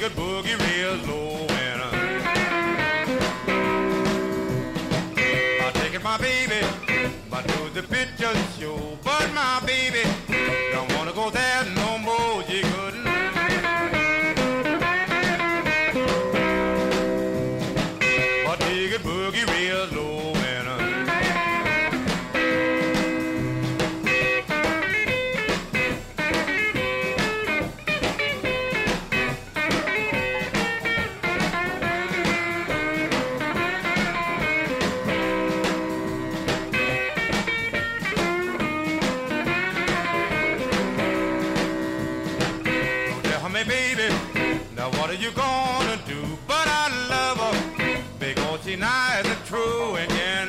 a boogie real slow and I take it my baby, but do the picture show. But my baby don't wanna go there no more. She couldn't. But take it boogie real slow. What are you gonna do? But I love her because she nice and true again.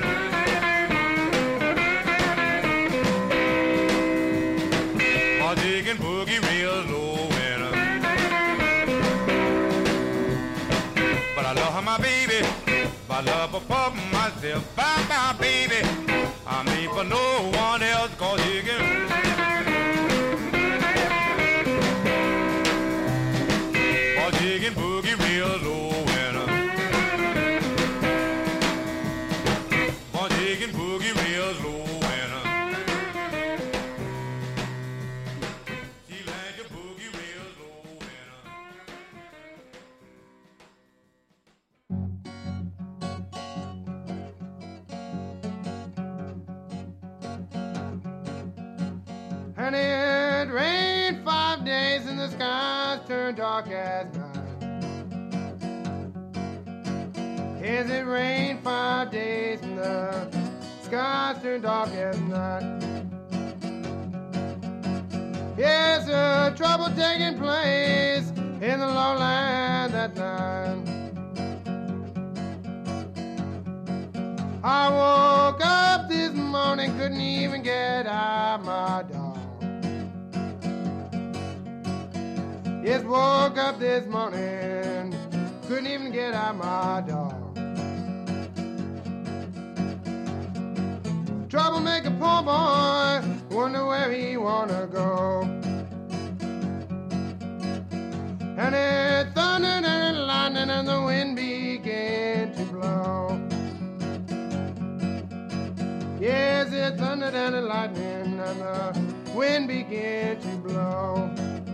My digging boogie real low and but I love her, my baby. I love her for myself. Bye bye, baby. I mean for no one else, cause you can. Digging boogie real low and digging boogie real low and she like a boogie real low and it rained 5 days and the skies turned dark as night. Yes, it rained 5 days and the skies turned dark as night. Yes, trouble taking place in the lowland that night. I woke up this morning, couldn't even get out my door. Yes, woke up this morning, couldn't even get out my door. Troublemaker, poor boy, wonder where he wanna go. And it thundered and it lightning and the wind began to blow. Yes, it thundered and it lightning and the wind began to blow.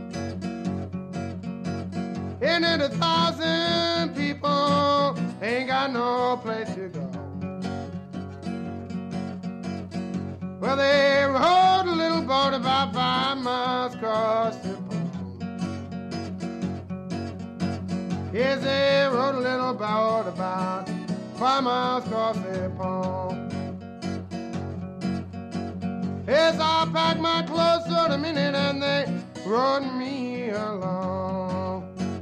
And 1,000 people ain't got no place to go. Well, they rowed a little boat about 5 miles across the pond. Yes, they rowed a little boat about 5 miles across the pond. Yes, I packed my clothes for a minute and they rowed me along.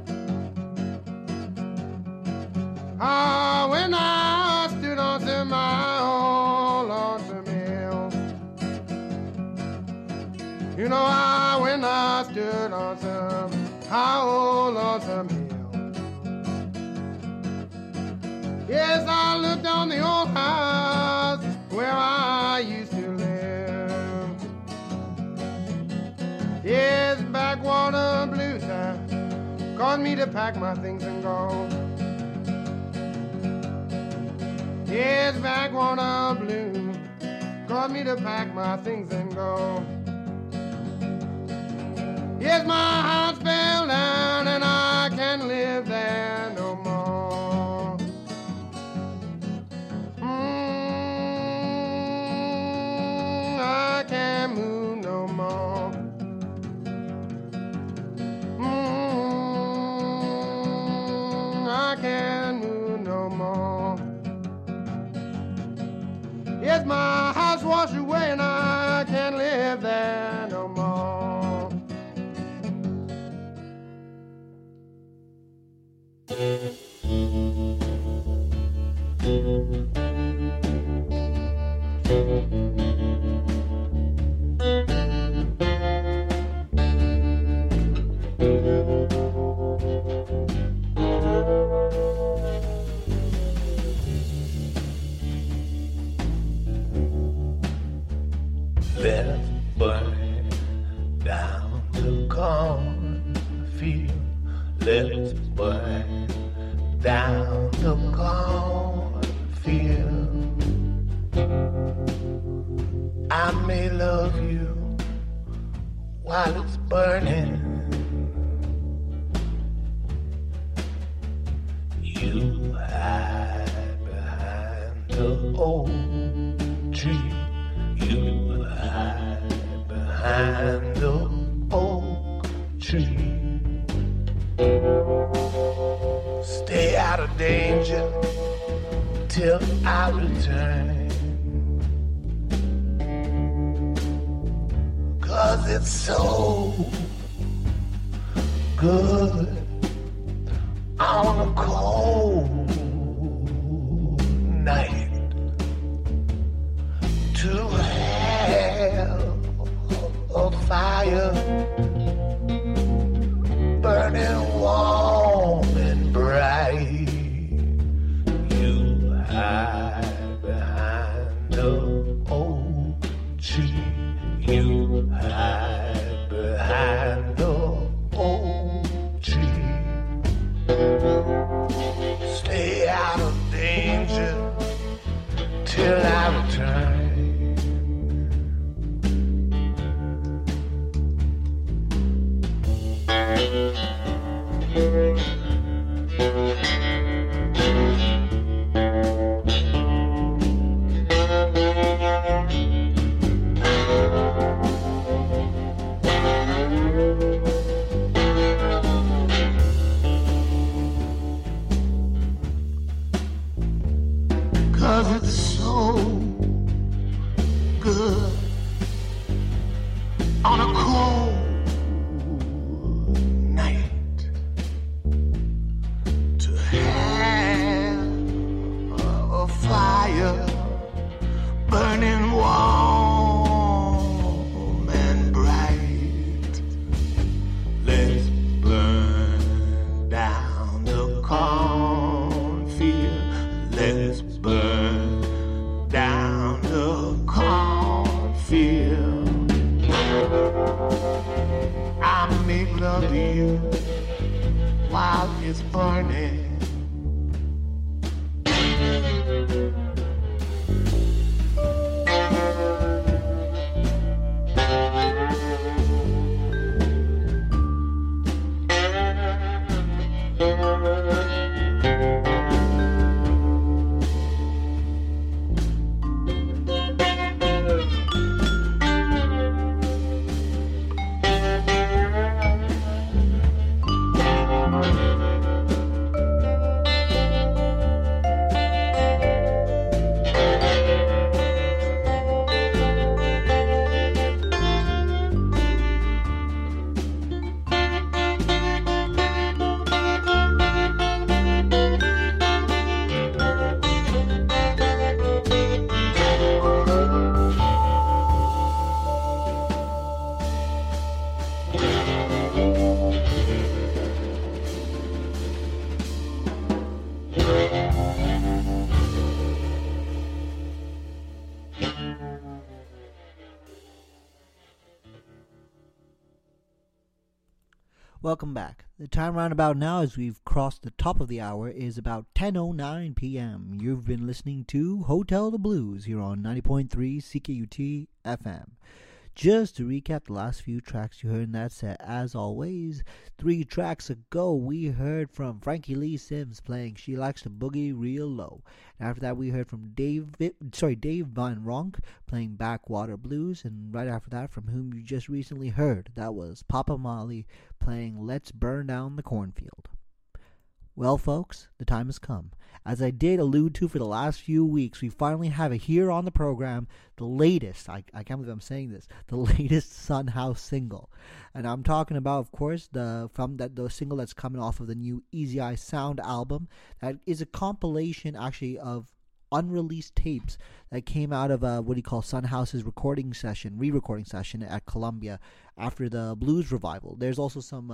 Ah, when I stood on my old lonesome hill, you know, when I stood on my old lonesome hill, yes, I looked on the old house where I used to live. Yes, backwater blues caused me to pack my things and go. Yes, backwater blue caused me to pack my things and go. Yes, my house fell down and I can't live there no more. I can't move no more. I can't move no more. Yes, my house washed away and I can't live there no more. Let's burn down the cornfield. Let's Let's burn down the cornfield. I may love you while it's burning. You hide behind the old tree. You hide behind the oak tree. Stay out of danger till I return. 'Cause it's so good on a cold night to have a fire burning warm and bright. You hide behind the old tree. You hide behind the old tree. Stay out of danger till I return. Welcome back. The time roundabout now, as we've crossed the top of the hour, is about 10:09 p.m. You've been listening to Hotel the Blues here on 90.3 CKUT FM. Just to recap the last few tracks you heard in that set, as always, 3 tracks ago we heard from Frankie Lee Sims playing She Likes to Boogie Real Low. And after that we heard from Dave Van Ronk playing Backwater Blues, and right after that from whom you just recently heard, that was Papa Molly playing Let's Burn Down the Cornfield. Well, folks, the time has come. As I did allude to for the last few weeks, we finally have it here on the program, the latest, I can't believe I'm saying this, the latest Son House single. And I'm talking about, of course, the single that's coming off of the new Easy Eye Sound album. That is a compilation, actually, of unreleased tapes that came out of Son House's re-recording session at Columbia after the blues revival. There's also some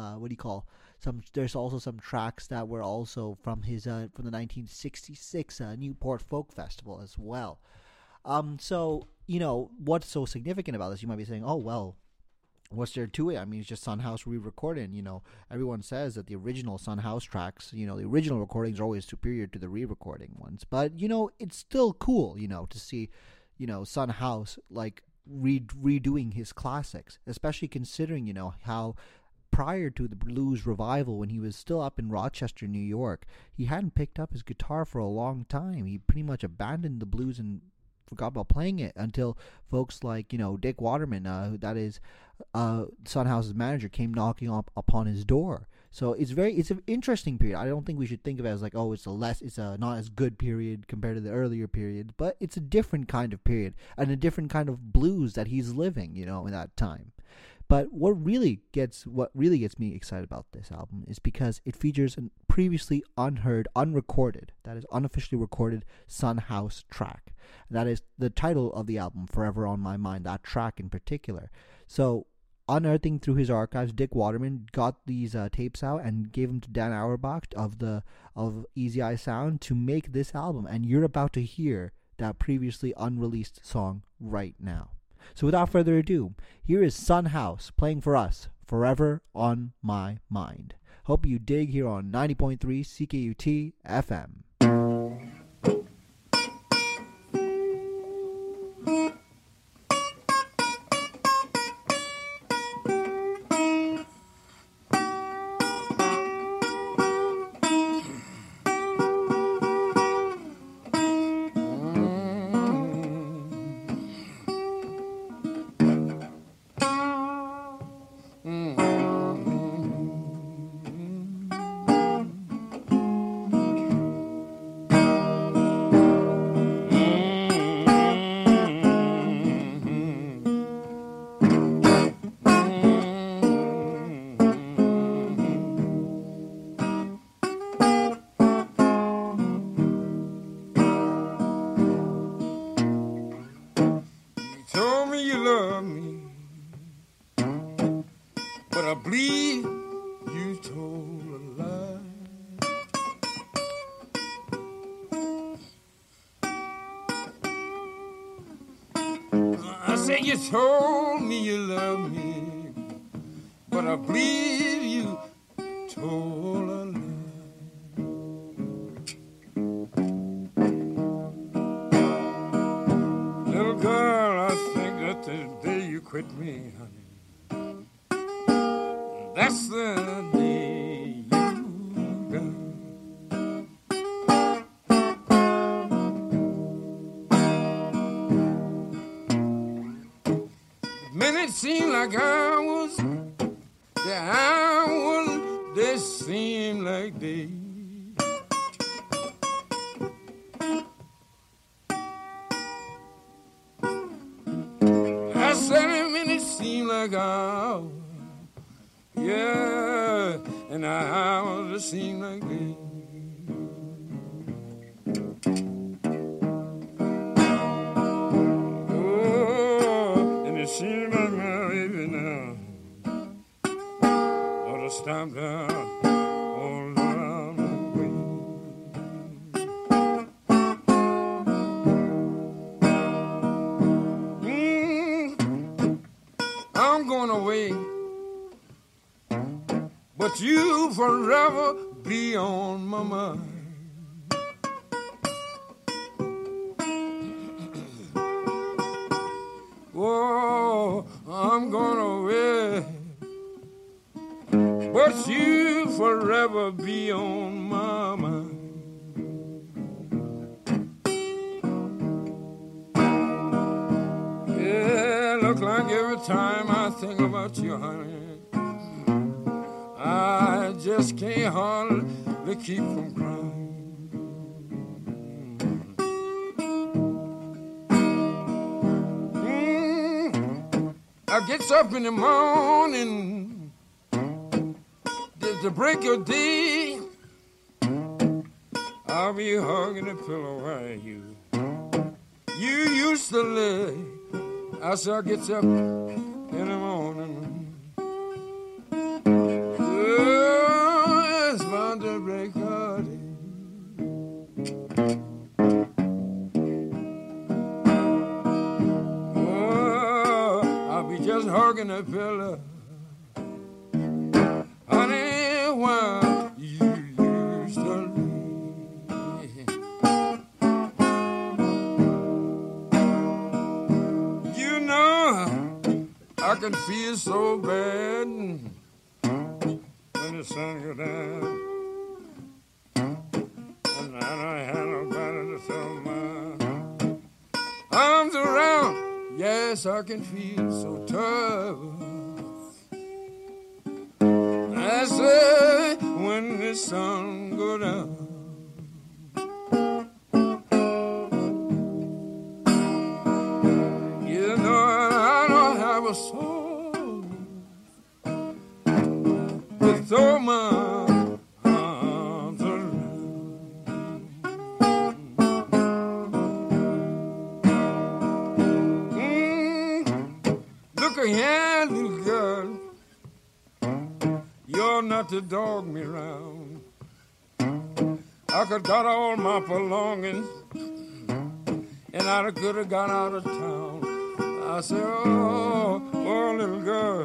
there's also some tracks that were also from his from the 1966 Newport Folk Festival as well. So, you know, what's so significant about this? You might be saying, oh, well, what's there to it? I mean, it's just Son House re-recording. Everyone says that the original Son House tracks, the original recordings are always superior to the re-recording ones. But it's still cool, to see, Son House like redoing his classics, especially considering, how prior to the blues revival, when he was still up in Rochester, New York, he hadn't picked up his guitar for a long time. He pretty much abandoned the blues and forgot about playing it until folks like Dick Waterman, that is Son House's manager, came knocking upon his door. So it's an interesting period. I don't think we should think of it as like, oh, it's a not as good period compared to the earlier period, but it's a different kind of period and a different kind of blues that he's living, in that time. But what really gets me excited about this album is because it features a previously unheard, unrecorded, that is unofficially recorded Son House track. That is the title of the album, Forever on My Mind, that track in particular. So, unearthing through his archives, Dick Waterman got these tapes out and gave them to Dan Auerbach of Easy Eye Sound to make this album. And you're about to hear that previously unreleased song right now. So without further ado, here is Son House playing for us, Forever on My Mind. Hope you dig here on 90.3 CKUT FM. You told me you love me, but I believe you told a lie. Little girl, I think that the day you quit me, honey, that's the day you died. It seemed like hours, the hours, they seemed like days. I said a minute seemed like hours, yeah, and the hours, they seemed like days. She my baby now, ought to stop down all around the way. I'm going away, but you forever be on my mind. Whoa, I'm gonna away, but you forever be on my mind. Yeah, look like every time I think about you, honey, I just can't hardly keep from crying. I gets up in the morning to break your day. I'll be hugging the pillow where you used to lay. I shall get up in the morning. Oh, it's bound to break your day. Just hurry talking to fella, honey, why you used to leave. You know, I can feel so bad when the sun goes down. And I don't have nobody to throw my arms around. Yes, I can feel so tough. I say when the sun go down. You know I don't have a soul to throw my arms around. Look ahead, little girl. You're not to dog me round. I could got all my belongings, and I could have got out of town. I said, oh, little girl.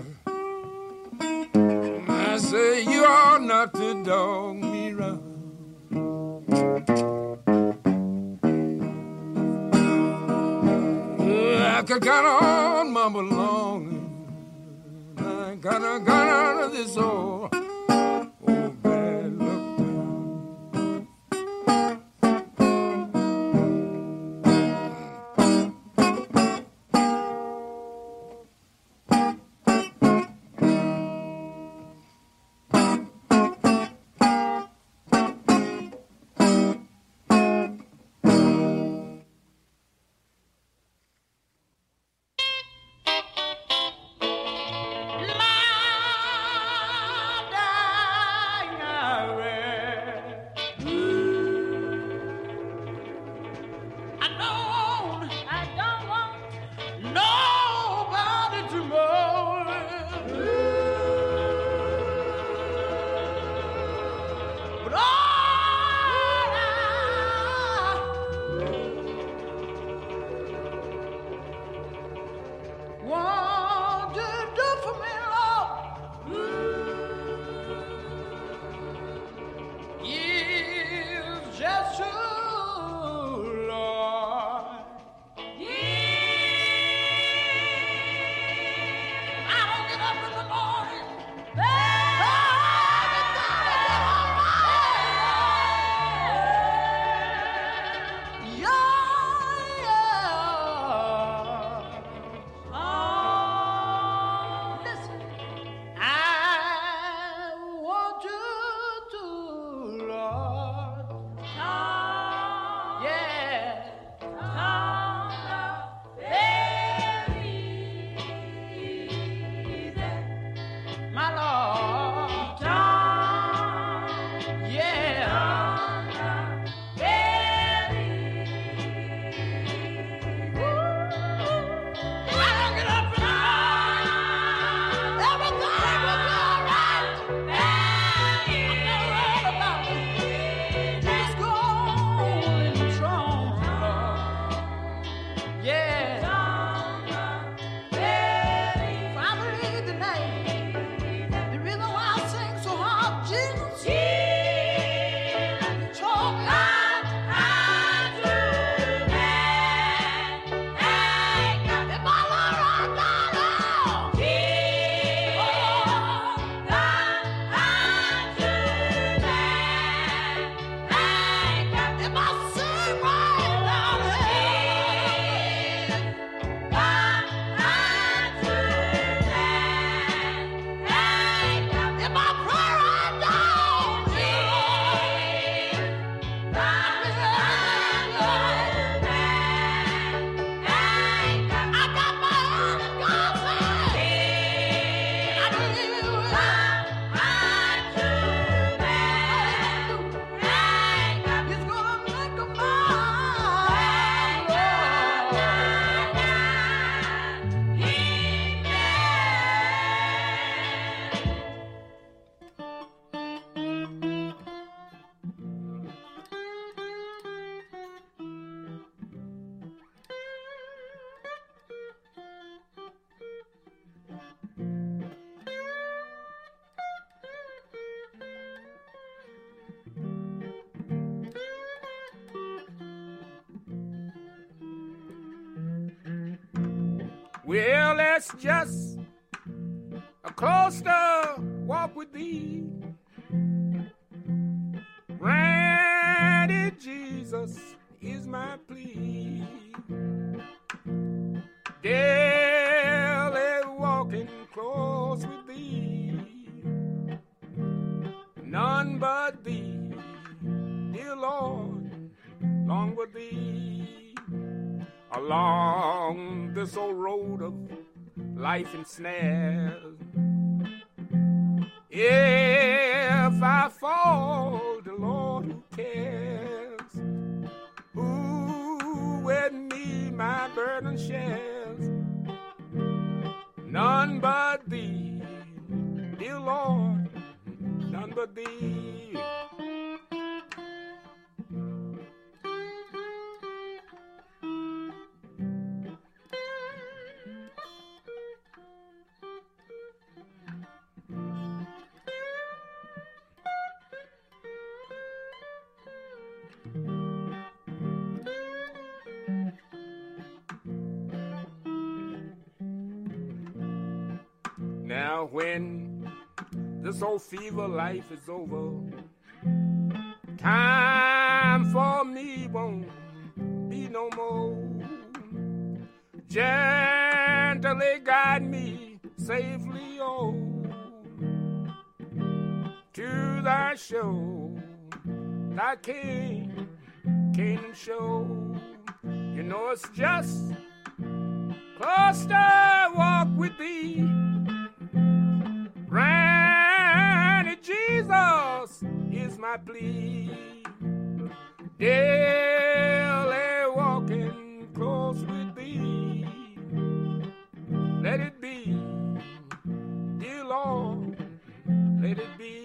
I say, you are not to dog me round. I could got all my belongings. I got out of this old bad luck town. Well, it's just a closer walk with thee. Granted, Jesus is my plea. Daily walking close with thee. None but thee, dear Lord, long with thee. Along this old road of life and snares. If I fall, the Lord who cares, who with me my burden shares. None but thee, dear Lord, none but thee. Now when this old fever life is over, time for me won't be no more. Gently guide me safely, oh, to thy show, thy kingdom show. You know it's just close to walk with thee. Granted, Jesus is my plea. Daily walking close with thee. Let it be, dear Lord, let it be.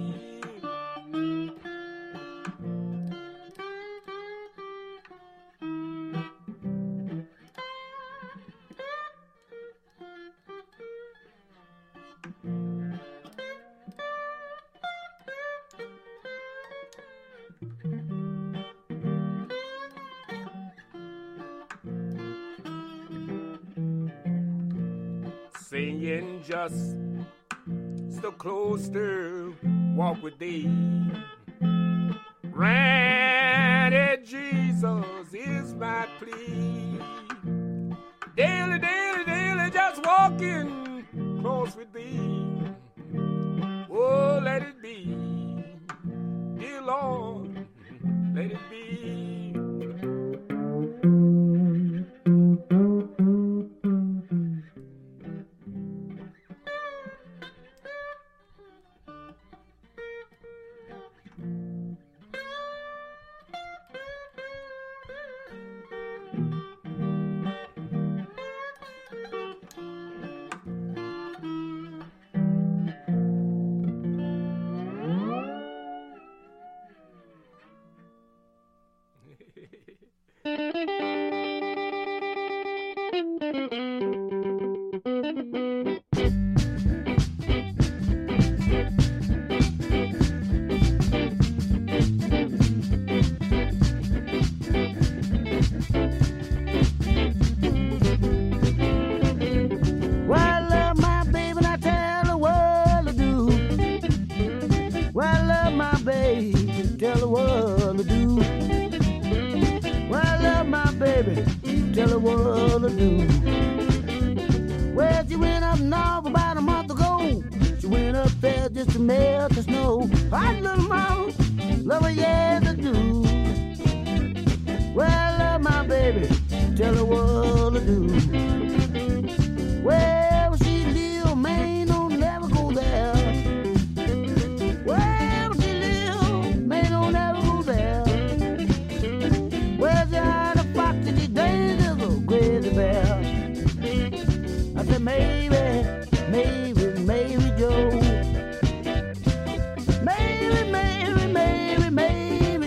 Saying just so close to walk with thee. Granted, Jesus is my plea. Daily, daily, daily, just walking close with thee. Oh, let it be, dear Lord, let it be.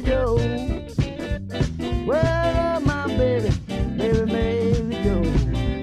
Well, my baby, baby, baby Joe.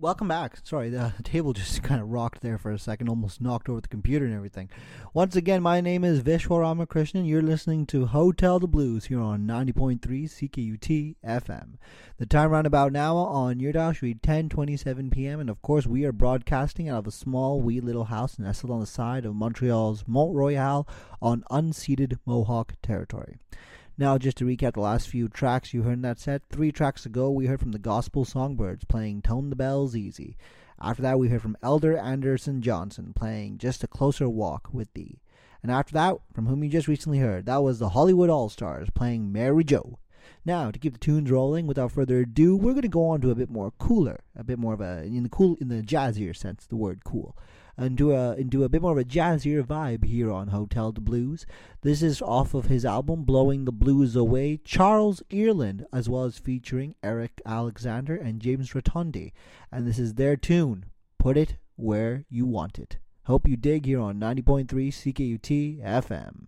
Welcome back. Sorry, the table just kind of rocked there for a second, almost knocked over the computer and everything. Once again, my name is Vishwa Ramakrishnan. You're listening to Hotel the Blues here on 90.3 CKUT FM. The time roundabout now on your dial should be 10:27 p.m. And of course, we are broadcasting out of a small, wee little house nestled on the side of Montreal's Mont Royal on unceded Mohawk territory. Now, just to recap the last few tracks you heard in that set, 3 tracks ago we heard from the Gospel Songbirds playing Tone the Bells Easy. After that we heard from Elder Anderson Johnson playing Just a Closer Walk with Thee. And after that, from whom you just recently heard, that was the Hollywood All-Stars playing Mary Jo. Now, to keep the tunes rolling, without further ado, we're going to go on to a bit more cooler, a bit more of a, in the jazzier sense, the word cool. Into a bit more of a jazzier vibe here on Hotel the Blues. This is off of his album Blowing the Blues Away, Charles Earland, as well as featuring Eric Alexander and James Rotondi. And this is their tune, Put It Where You Want It. Hope you dig here on 90.3 CKUT FM.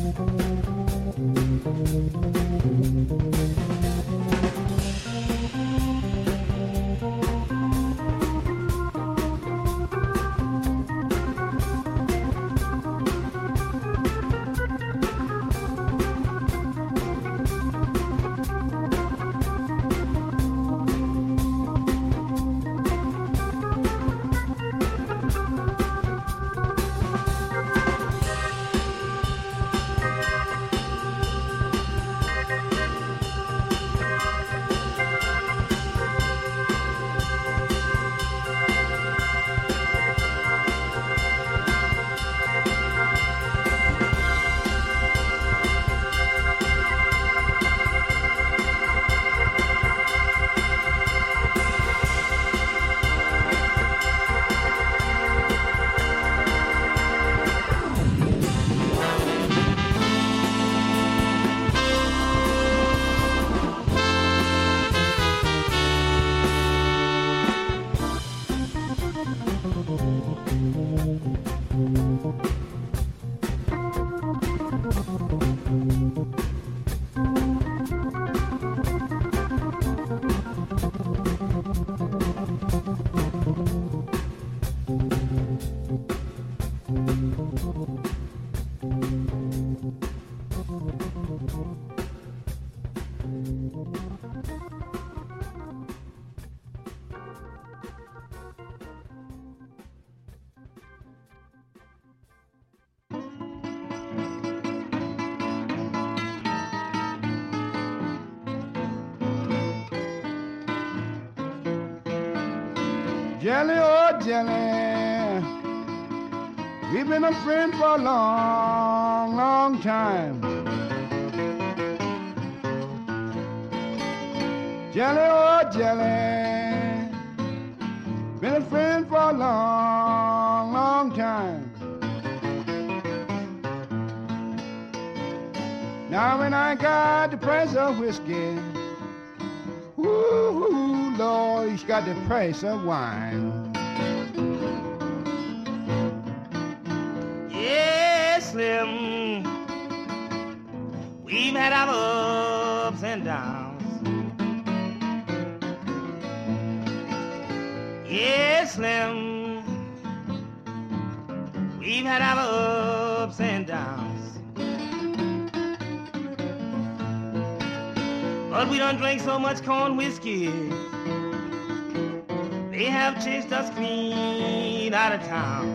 Jelly, oh jelly, we've been a friend for a long, long time. Jelly, oh jelly, been a friend for a long, long time. Now when I got the price of whiskey, ooh, Lord, he's got the price of wine. Yeah, Slim, we've had our ups and downs. Yeah, Slim, we've had our ups and downs. But we done drank so much corn whiskey, they have chased us clean out of town.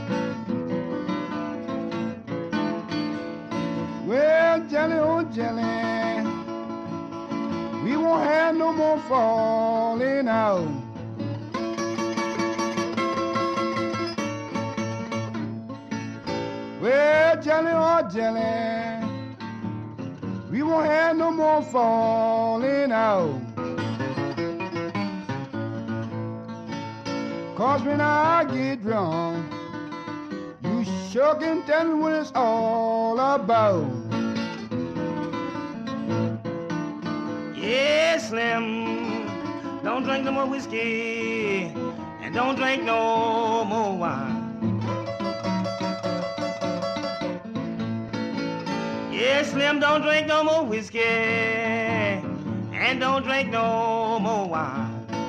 Well, jelly, oh jelly, we won't have no more falling out. Well, jelly, oh jelly, we won't have no more falling out. 'Cause when I get drunk, you sure can tell me what it's all about. Yeah, Slim, don't drink no more whiskey and don't drink no more wine. Yeah, Slim, don't drink no more whiskey and don't drink no more wine.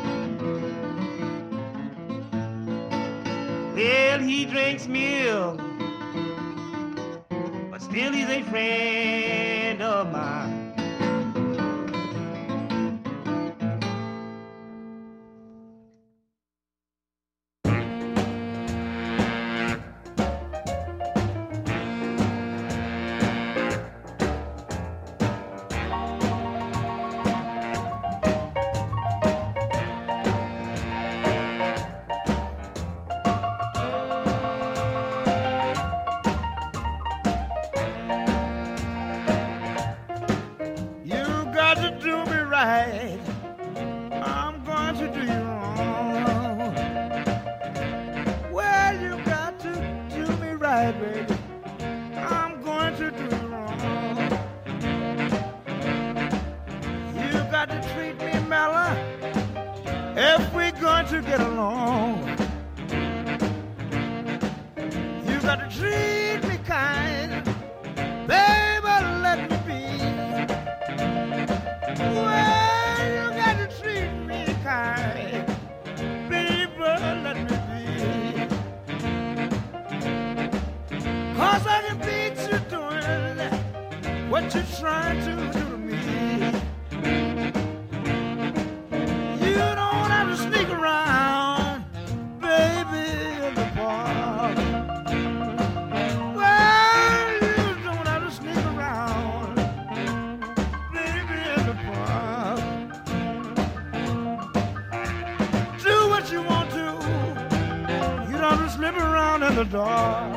Well, he drinks milk, but still he's a friend of mine. I'm going to do you wrong. Well, you got to do me right, baby. I'm going to do you wrong. You got to treat me mellow if we're going to get along. You got to treat me kind, baby. what you're trying to do to me. You don't have to sneak around, baby, in the park. Well, you don't have to sneak around, baby, in the park. Do what you want to. You don't have to slip around in the dark.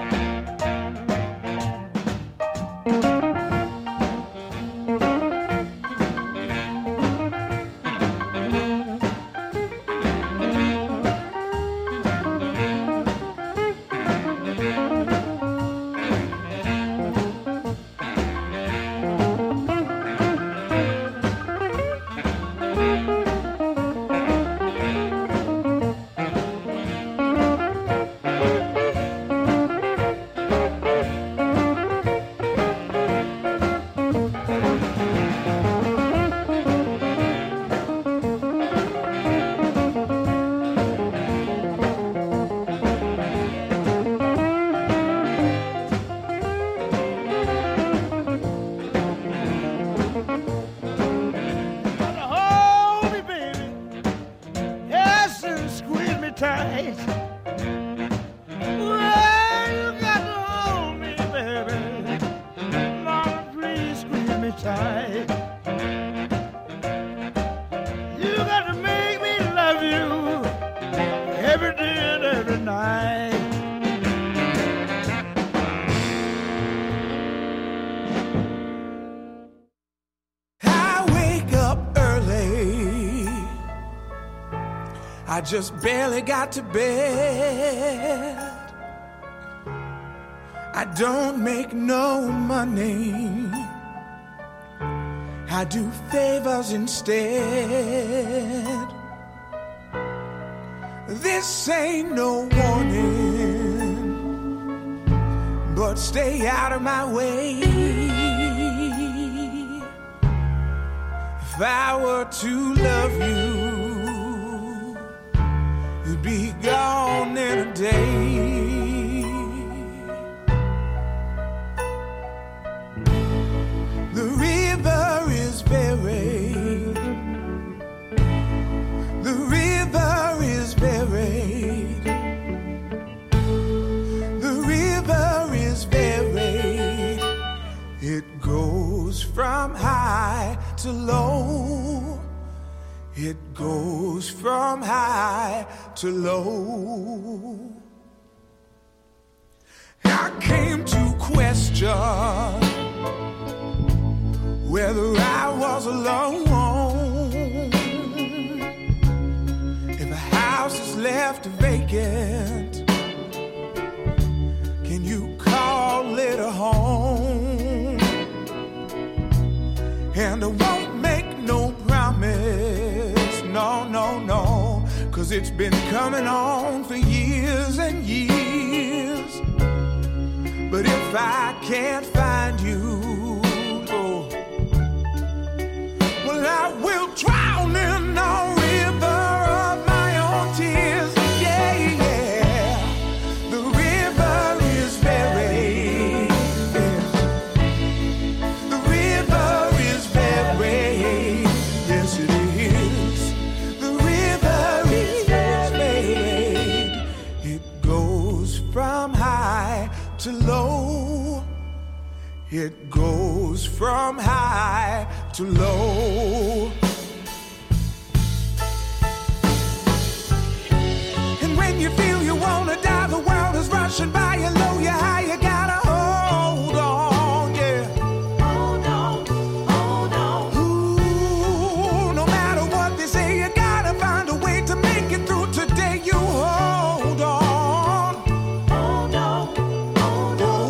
I just barely got to bed. I don't make no money. I do favors instead. This ain't no warning, but stay out of my way. If I were to love you, you'd be gone in a day. The river is buried. The river is buried. The river is buried. It goes from high to low. It goes from high to low. I came to question whether I was alone. If a house is left vacant, can you call it a home? And I won't make no promise, no, no, no, 'cause it's been coming on for years and years. But if I can't find you, oh, well, I will drown in a river of my own tears. Yeah, yeah, the river is buried. Yeah. The river is buried. Yes, it is. The river is buried. It goes from high to low. It goes from high to low. And when you feel you wanna die, the world is rushing by you low, you high, you gotta hold on, yeah. Hold on, hold on. Ooh, no matter what they say, you gotta find a way to make it through today. You hold on. Hold on, hold on.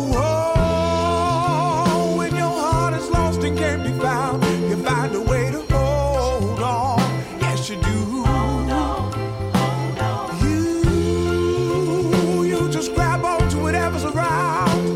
Oh, when your heart is lost and can't be found, you find a way to hold on. Yes, you do. Hold on, hold on. You just grab on to whatever's around.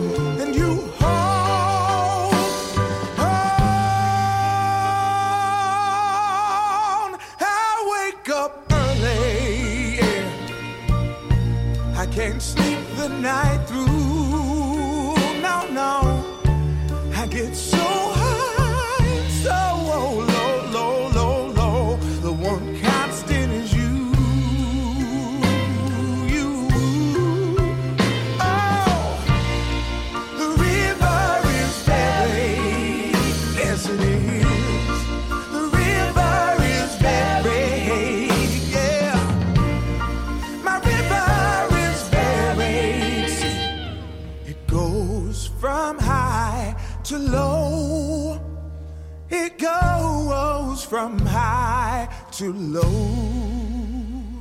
to low. It goes from high to low.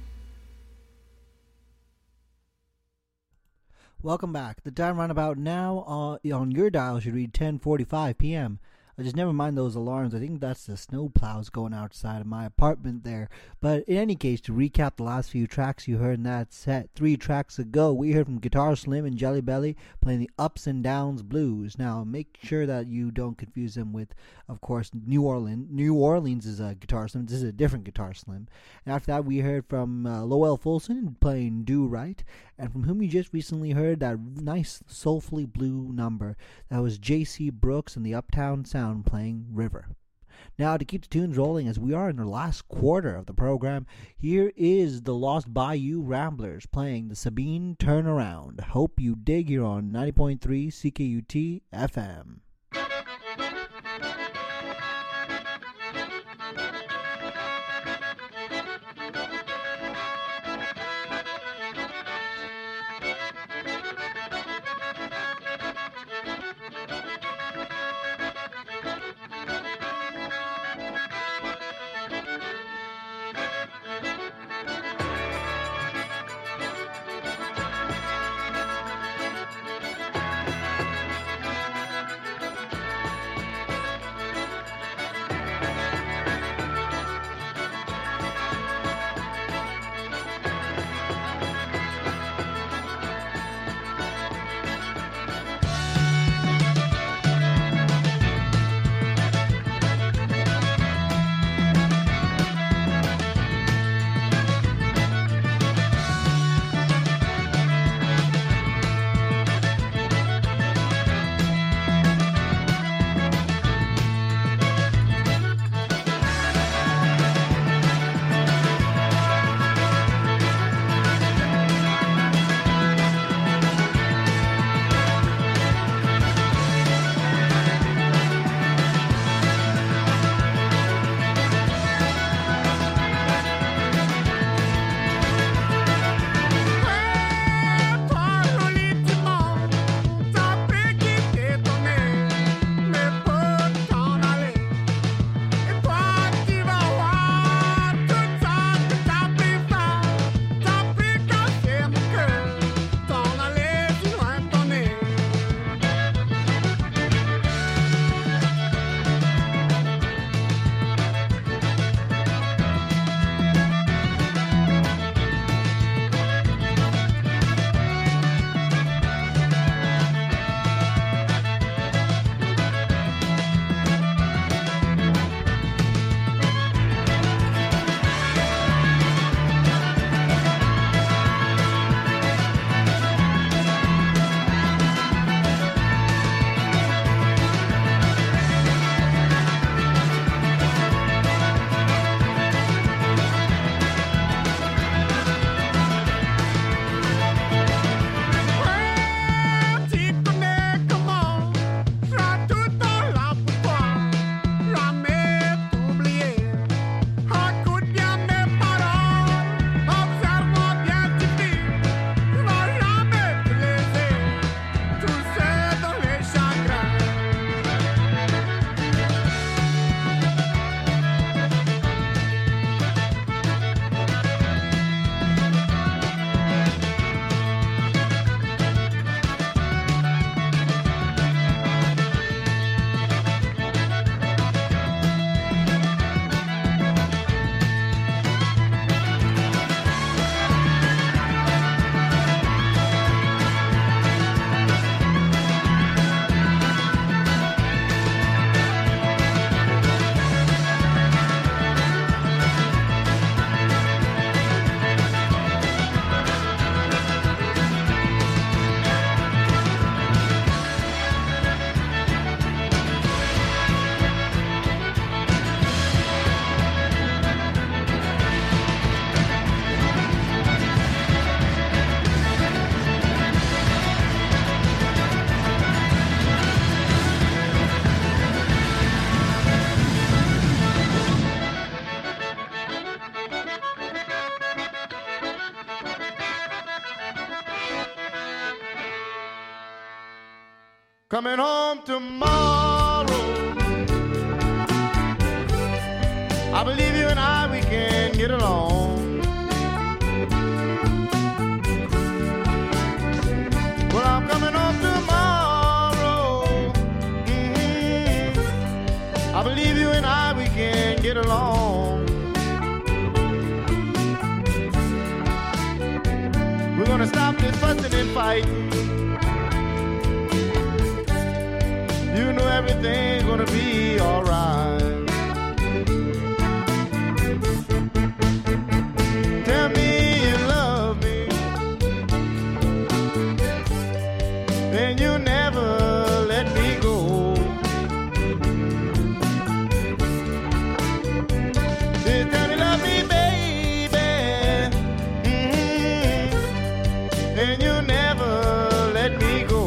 Welcome back. The time roundabout now on your dial should read 10:45 p.m. Just never mind those alarms. I think that's the snow plows going outside of my apartment there. But in any case, to recap the last few tracks you heard in that set, 3 tracks ago, we heard from Guitar Slim and Jelly Belly playing the Ups and Downs Blues. Now, make sure that you don't confuse them with, of course, New Orleans. New Orleans is a Guitar Slim. This is a different Guitar Slim. And after that, we heard from Lowell Fulson playing Do Right, and from whom you just recently heard that nice soulfully blue number. That was J.C. Brooks and the Uptown Sound playing River. Now, to keep the tunes rolling as we are in the last quarter of the program, here is the Lost Bayou Ramblers playing the Sabine Turnaround. Hope you dig here on 90.3 CKUT FM. coming home tomorrow. I believe you and I, we can get along. Well, I'm coming home tomorrow. I believe you and I, we can get along. We're gonna stop this fussing and fighting. You know everything's gonna be alright. Tell me you love me, then you never let me go. Tell me love me, baby, then you never let me go.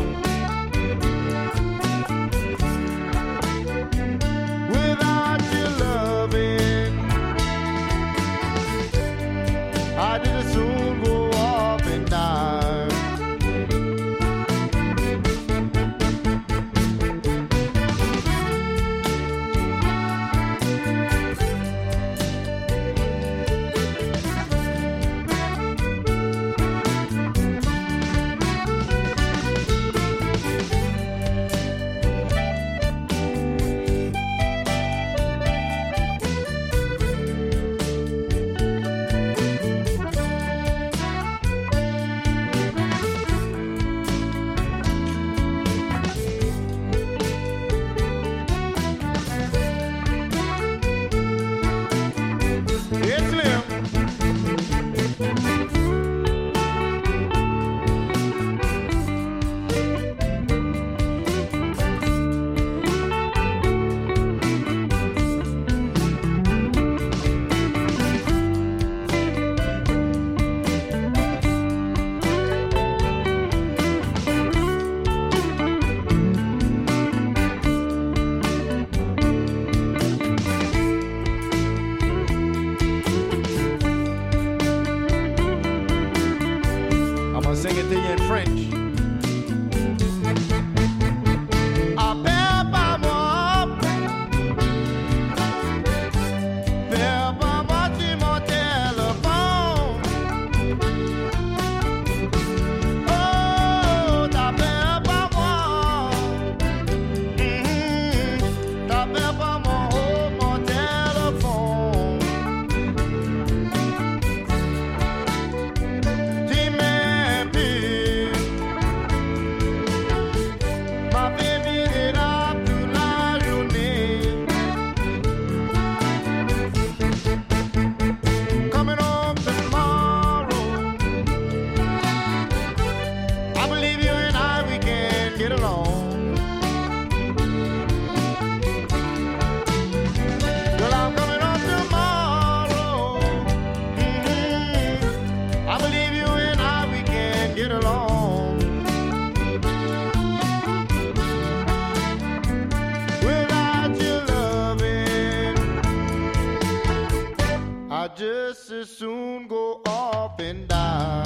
Without your loving, I just soon go off and die. Yes, Slim. I'm gonna sing it to you in French. Appelle pas moi, appelle pas moi sur mon téléphone. Oh, t'appelles pas moi, t'appelles pas moi, oh, mon téléphone. Dis-moi plus, ma baby est là toute la journée. Coming home tomorrow. I believe you and I, we can get along. Well, I'm coming home tomorrow. I believe you and I, we can get along. Without your loving, I just as soon go off and die.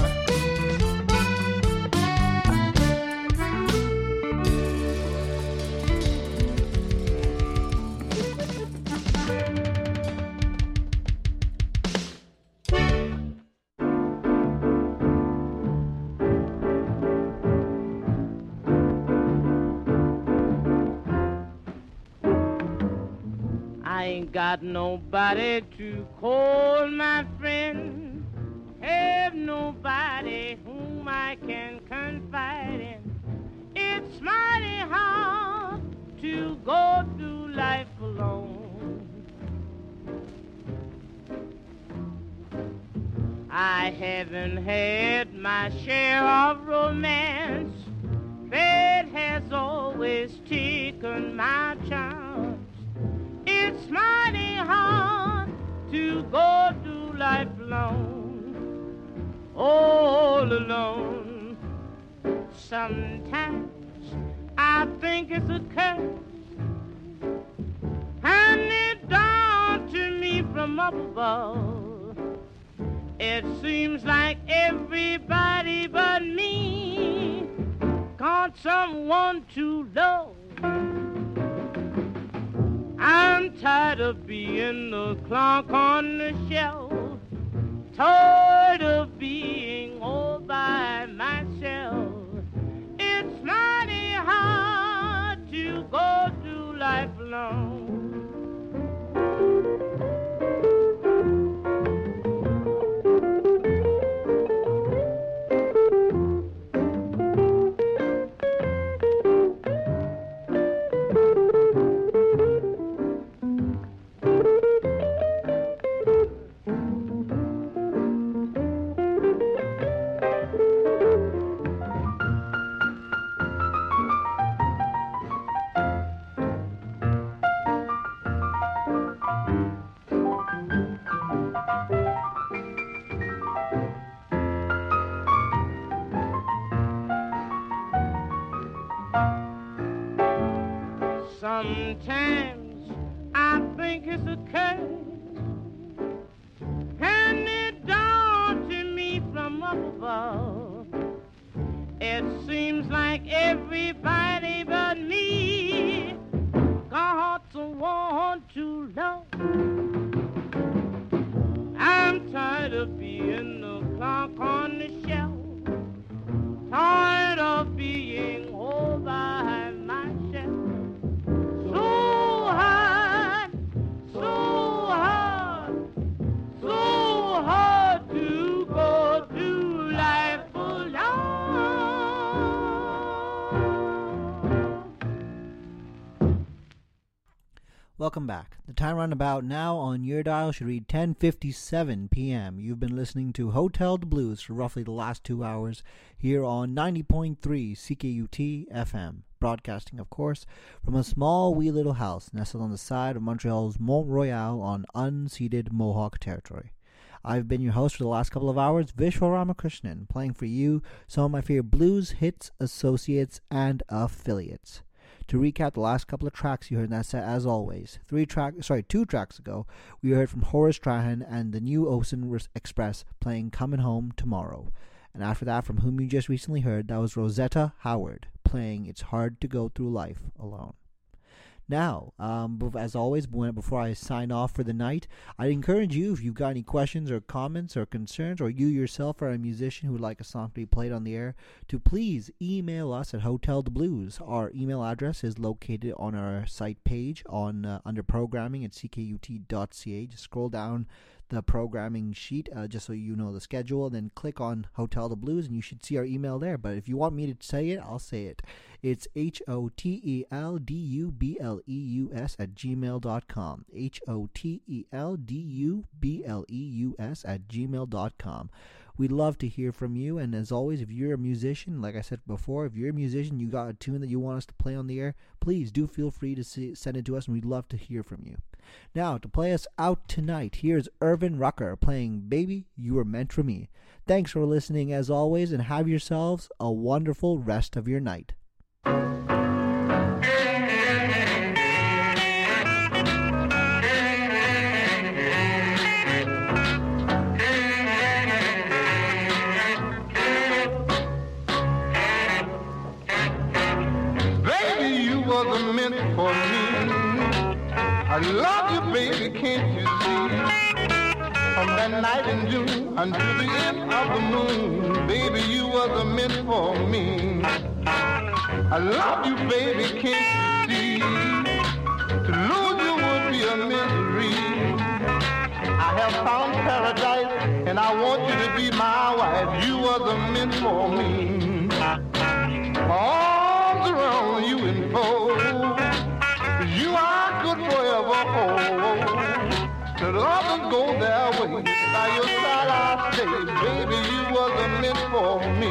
I ain't got nobody to call my friend. Have nobody whom I can confide in. It's mighty hard to go through life alone. I haven't had my share of romance that has always taken my charms. It's mighty hard to go through life alone, all alone. Sometimes I think it's a curse, handed down to me from up above. It seems like everybody but me gonna want someone to love. I'm tired of being the clock on the shelf, tired of being all by myself. It's mighty hard to go through life alone. Sometimes I think it's a curse, and it dawned to me from up above. It seems like everybody but me got someone to love. I'm tired of being the clock on the shelf, tired of being all by myself. Welcome back. The time roundabout now on your dial should read 10:57 p.m. You've been listening to Hotel the Blues for roughly the last 2 hours here on 90.3 CKUT FM, broadcasting, of course, from a small wee little house nestled on the side of Montreal's Mont Royal on unceded Mohawk territory. I've been your host for the last couple of hours, Vishwa Ramakrishnan, playing for you some of my favorite blues hits, associates, and affiliates. To recap the last couple of tracks you heard in that set, as always, 2 tracks ago, we heard from Horace Strahan and the New Ocean Express playing Coming Home Tomorrow. And after that, from whom you just recently heard, that was Rosetta Howard playing It's Hard to Go Through Life Alone. Now, as always, before I sign off for the night, I'd encourage you, if you've got any questions or comments or concerns, or you yourself are a musician who would like a song to be played on the air, to please email us at Hotel the Blues. Our email address is located on our site page under programming at ckut.ca. Just scroll down the programming sheet just so you know the schedule, and then click on Hotel the Blues and you should see our email there. But if you want me to say it, I'll say it. It's HOTELDUBLEUS at gmail.com. HOTELDUBLEUS at gmail.com. We'd love to hear from you, and as always, if you're a musician, like I said before, if you're a musician, you got a tune that you want us to play on the air, please do feel free to send it to us, and we'd love to hear from you. Now, to play us out tonight, here's Irvin Rucker playing Baby, You Were Meant For Me. Thanks for listening as always, and have yourselves a wonderful rest of your night. I love you, baby, can't you see? From that night in June until the end of the moon, baby, you was meant for me. I love you, baby, can't you see? To lose you would be a misery. I have found paradise, and I want you to be my wife. You was meant for me. Arms around you in fold. You are good forever, oh. Let others go their way. By your side I stay. Baby, you was meant for me.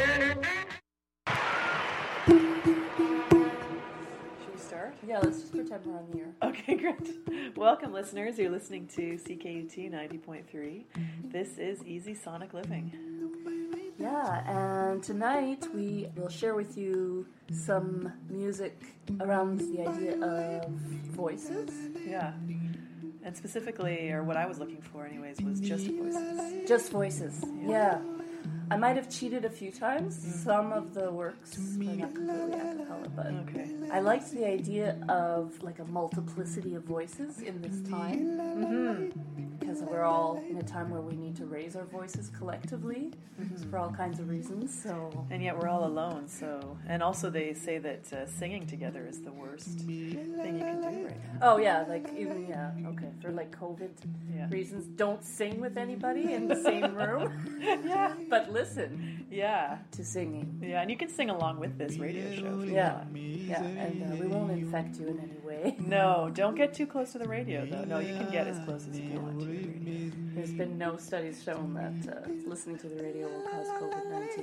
Yeah, let's just pretend time we're on the air. Okay, great. Welcome, listeners. You're listening to CKUT 90.3. This is Easy Sonic Living. Yeah, and tonight we will share with you some music around the idea of voices. Yeah. And specifically, or what I was looking for anyways, was just voices. Just voices, yeah. I might have cheated a few times. Some of the works were not completely a cappella, but I liked the idea of like a multiplicity of voices in this time. Because we're all in a time where we need to raise our voices collectively for all kinds of reasons. So, and yet we're all alone. So, and also they say that singing together is the worst thing you can do right now. Oh yeah, like even for like COVID reasons, don't sing with anybody in the same room. But listen. To singing. Yeah, and you can sing along with this radio show. If you want. And we won't infect you in any way. No, don't get too close to the radio though. No, you can get as close as you want to. There's been no studies shown that listening to the radio will cause COVID-19.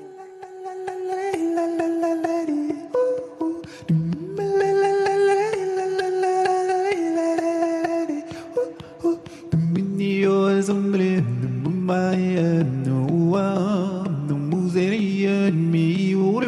Me